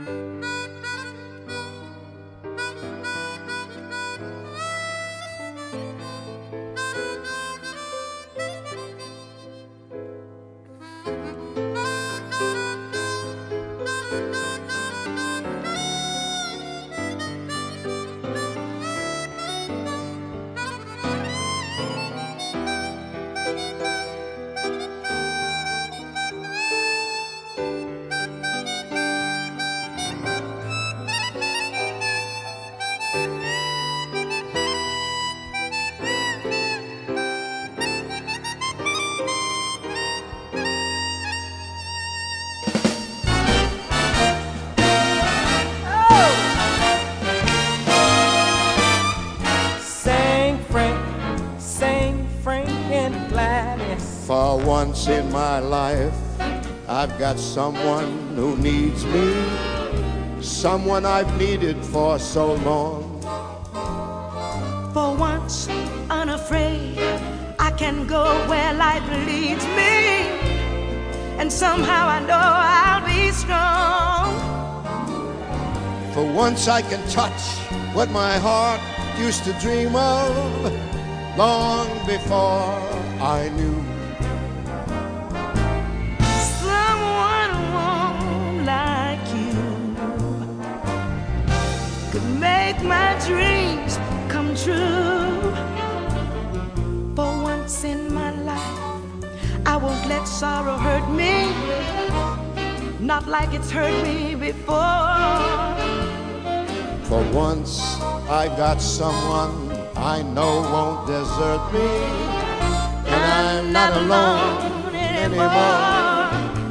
For once in my life, I've got someone who needs me, someone I've needed for so long. For once, unafraid, I can go where life leads me, and somehow I know I'll be strong. For once I can touch what my heart used to dream of long before I knew. Someone warm like you could make my dreams come true. For once in my life, I won't let sorrow hurt me, not like it's hurt me before. For once I've got someone I know won't desert me, and I'm not alone anymore.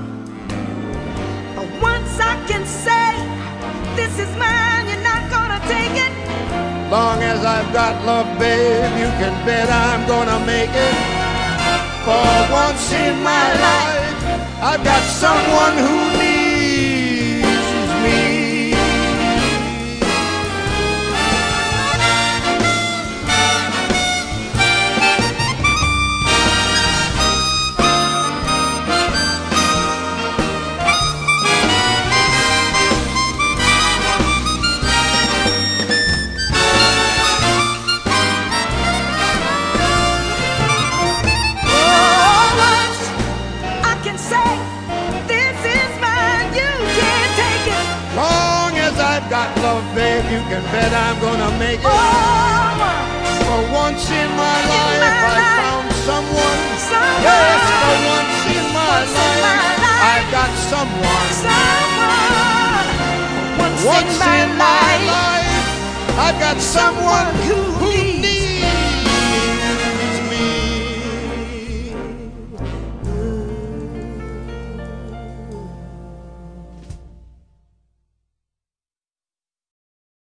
For once I can say, this is mine, you're not gonna take it. Long as I've got love, babe, you can bet I'm gonna make it. For once in my life, I've got someone who needs me. Got love, babe, you can bet I'm gonna make it. For once in my life, I found someone. Yes, for once in my life, I've got someone. Once in my life, I've got someone who